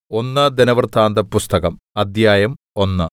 ഒന്ന് ദിനവൃത്താന്തപുസ്തകം അദ്ധ്യായം 1.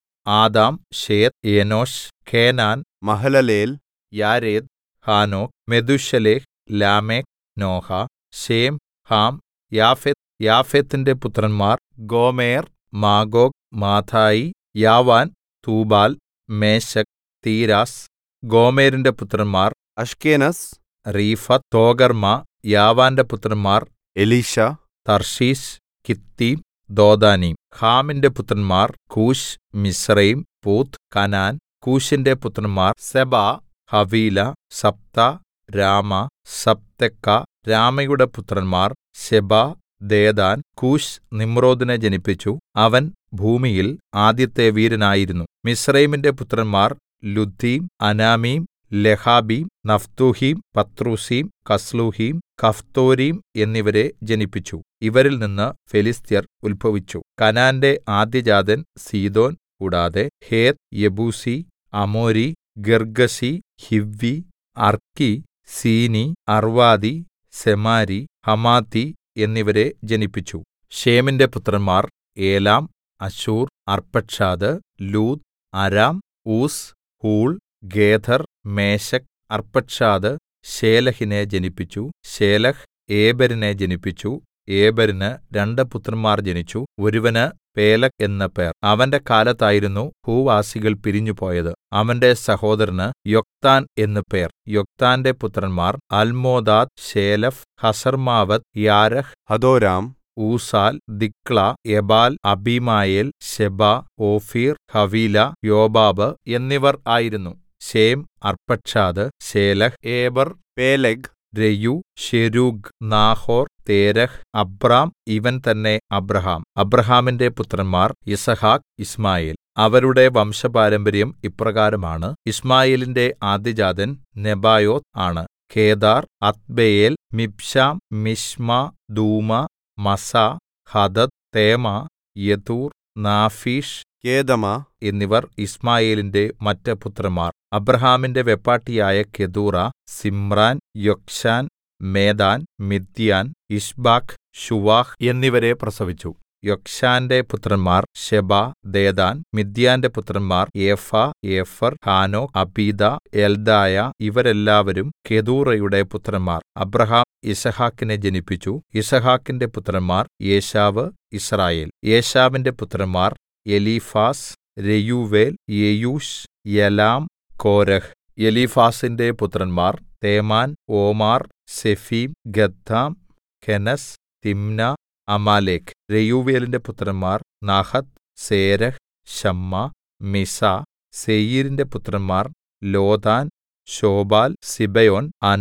Adam, Seth, Enosh, Kenan, Mahalalel, Jared, Enoch, Methuselah, Lamech, Noah, Shem, Ham, Japheth. യാഫെത്തിന്റെ പുത്രന്മാർ Gomer, Magog, Madai, Javan, Tubal, Meshech, Tiras. ഗോമെരിന്റെ പുത്രന്മാർ അശ്കേനസ്, രീഫത്ത്, തോഗർമ്മ. യാവാന്റെ പുത്രന്മാർ എലീശാ, തർശീശ്, കിത്തീം, ദോദാനീം. ഹാമിന്റെ പുത്രന്മാർ കൂശ്, മിസ്രയീം, പൂത്ത്, കനാൻ. കൂശിന്റെ പുത്രന്മാർ സെബാ, ഹവീല, സബ്ത, രാമ, സബ്തെക്ക. രാമയുടെ പുത്രന്മാർ ശെബാ, ദെദാൻ. കൂശ് നിമ്രോദിനെ ജനിപ്പിച്ചു. അവൻ ഭൂമിയിൽ ആദ്യത്തെ വീരനായിരുന്നു. മിസ്രയീമിന്റെ പുത്രന്മാർ ലുദ്ദീം, അനാമീം, ലെഹാബീം, നഫ്തൂഹീം, പത്രൂസീം, കസ്ലൂഹീം, കഫ്തോരീം എന്നിവരെ ജനിപ്പിച്ചു. ഇവരിൽ നിന്ന് ഫെലിസ്ത്യർ ഉത്ഭവിച്ചു. കനാന്റെ ആദ്യജാതൻ സീദോൻ. കൂടാതെ ഹേത്ത്, യെബൂസി, അമോരി, ഗിർഗ്ഗശി, ഹിവ്വി, അർക്കി, സീനി, അർവാദി, സെമാരി, ഹമാത്തി എന്നിവരെ ജനിപ്പിച്ചു. ശേമിന്റെ പുത്രന്മാർ Elam, Asshur, Arphaxad, Lud, Aram, Uz, Hul, Gether, Meshech. Arphaxad ശേലഹിനെ ജനിപ്പിച്ചു. ശേലഹ് ഏബെരിനെ ജനിപ്പിച്ചു. ഏബെരിന് 2 പുത്രന്മാർ ജനിച്ചു. ഒരുവന് പേലെഗ് എന്ന പേർ. അവന്റെ കാലത്തായിരുന്നു ഭൂവാസികൾ പിരിഞ്ഞുപോയത്. അവന്റെ സഹോദരന് യൊക്താൻ എന്നു പേർ. യൊക്താന്റെ പുത്രന്മാർ അൽമോദാദ്, ശേലെഫ്, ഹസർമാവത്ത്, യാരഹ്, ഹദോരാം, ഊസാൽ, ദിക്ല, എബാൽ, അബീമായേൽ, ശെബാ, ഓഫീർ, ഹവീല, യോബാബ് എന്നിവർ ആയിരുന്നു. Shem, Arphaxad, Shelah, Eber, Peleg, Reu, Serug, Nahor, Terah, Abram. ഇവൻ തന്നെ അബ്രാഹാം. അബ്രാഹാമിന്റെ പുത്രന്മാർ യിസ്ഹാക്ക്, ഇശ്മായേൽ. അവരുടെ വംശപാരമ്പര്യം ഇപ്രകാരമാണ്. ഇശ്മായേലിന്റെ ആദ്യജാതൻ നെബായോത്ത് ആണ്. Kedar, Adbeel, Mibsam, Mishma, Dumah, Massa, Hadad, Tema, Jetur, Naphish, Kedemah എന്നിവർ യിശ്മായേലിന്റെ മറ്റ് പുത്രന്മാർ. അബ്രാഹാമിന്റെ വെപ്പാട്ടിയായ Keturah, Zimran, Jokshan, Medan, Midian, Ishbak, Shuah എന്നിവരെ പ്രസവിച്ചു. യൊക്ശാന്റെ പുത്രന്മാർ ശെബാ, ദെദാൻ. മിദ്യാന്റെ പുത്രന്മാർ ഏഫാ, ഏഫർ, ഹാനോക്ക്, അബീദ, എൽദായ. ഇവരെല്ലാവരും കെതൂറയുടെ പുത്രന്മാർ. അബ്രാഹാം യിസ്ഹാക്കിനെ ജനിപ്പിച്ചു. യിസ്ഹാക്കിന്റെ പുത്രന്മാർ ഏശാവ്, യിസ്രായേൽ. ഏശാവിന്റെ പുത്രന്മാർ എലീഫാസ്, രെയൂവേൽ, യെയൂശ്, യലാം, കോരഹ്. എലീഫാസിന്റെ പുത്രന്മാർ തേമാൻ, ഓമാർ, സെഫീം, ഗദ്ദാം, കെനസ്, തിമ്ന, അമാലേക്ക്. രെയൂവേലിന്റെ പുത്രന്മാർ നഹത്ത്, സേരഹ്, ശമ്മ, മിസ. സേയീരിന്റെ പുത്രന്മാർ ലോതാൻ, ശോബാൽ, സിബെയോൻ, അന,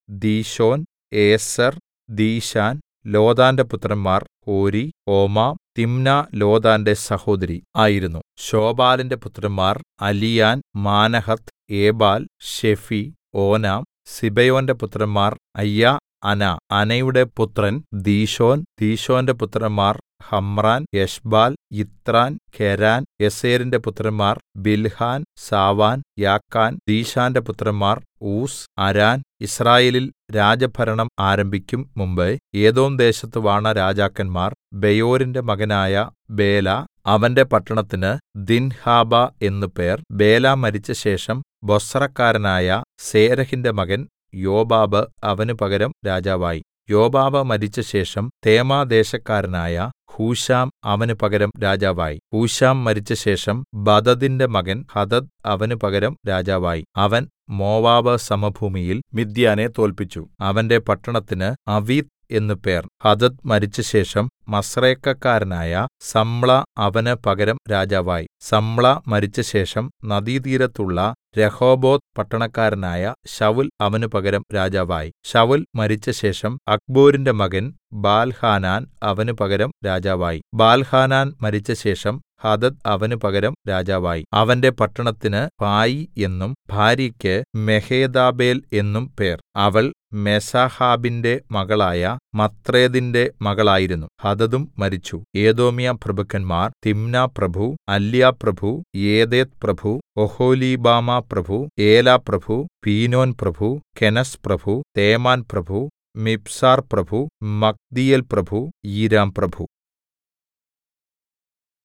ദീശോൻ, ഏസെർ, ദീശാൻ. ലോതാന്റെ പുത്രന്മാർ ഹോരി, ഓമാം. തിമ്ന ലോതാന്റെ സഹോദരി ആയിരുന്നു. ശോബാലിന്റെ പുത്രന്മാർ അലിയാൻ, മാനഹത്ത്, ഏബാൽ, ഷെഫി, ഓനാം. സിബെയോന്റെ പുത്രന്മാർ അയ്യ, അന. അനയുടെ പുത്രൻ ദീശോൻ. ദീശോന്റെ പുത്രന്മാർ ഹമ്രാൻ, എശ്ബാൽ, യിത്രാൻ, കെരാൻ. യസേരിന്റെ പുത്രന്മാർ ബിൽഹാൻ, സാവാൻ, യാക്കാൻ. ദീശാന്റെ പുത്രന്മാർ ഊസ്, അരാൻ. യിസ്രായേലിൽ രാജഭരണം ആരംഭിക്കും മുമ്പ് ഏദോം ദേശത്ത് വാണ രാജാക്കന്മാർ ബെയോരിന്റെ മകനായ ബേല. അവന്റെ പട്ടണത്തിന് ദിൻഹാബ എന്നു പേർ. ബേല മരിച്ചശേഷം ബൊസ്രക്കാരനായ സേരഹിന്റെ മകൻ യോബാബ് അവന് പകരം രാജാവായി. യോബാബ് മരിച്ചശേഷം തേമാദേശക്കാരനായ ഹൂശാം അവന് പകരം രാജാവായി. ഹൂശാം മരിച്ചശേഷം ബദദിന്റെ മകൻ ഹദദ് അവന് പകരം രാജാവായി. അവൻ മോവാബ് സമഭൂമിയിൽ മിദ്യാനെ തോല്പിച്ചു. അവന്റെ പട്ടണത്തിന് അവീത്ത് എന്നു പേർ. ഹദദ് മരിച്ചശേഷം മസ്രേക്കക്കാരനായ സമ്ല അവന് പകരം രാജാവായി. സമ്ല മരിച്ചശേഷം നദീതീരത്തുള്ള രഹോബോത്ത് പട്ടണക്കാരനായ ശൌൽ അവന് പകരം രാജാവായി. ശൌൽ മരിച്ചശേഷം അക്ബോരിന്റെ മകൻ ബാൽഹാനാൻ അവന് പകരം രാജാവായി. ബാൽഹാനാൻ മരിച്ചശേഷം ഹദദ് അവന് പകരം രാജാവായി. അവന്റെ പട്ടണത്തിന് പായി എന്നും ഭാര്യയ്ക്ക് മെഹേതബേൽ എന്നും പേർ. അവൾ മെസാഹാബിന്റെ മകളായ മത്രേദിന്റെ മകളായിരുന്നു. ഹദദും മരിച്ചു. ഏദോമ്യ പ്രഭുക്കന്മാർ തിമ്ന പ്രഭു, അല്യാ പ്രഭു, യേതെത്ത് പ്രഭു, ഒഹൊലീബാമ പ്രഭു, ഏല പ്രഭു, പീനോൻ പ്രഭു, കെനസ് പ്രഭു, തേമാൻ പ്രഭു, മിബ്സാർ പ്രഭു, മഗ്ദീയേൽ പ്രഭു, ഈരാം പ്രഭു.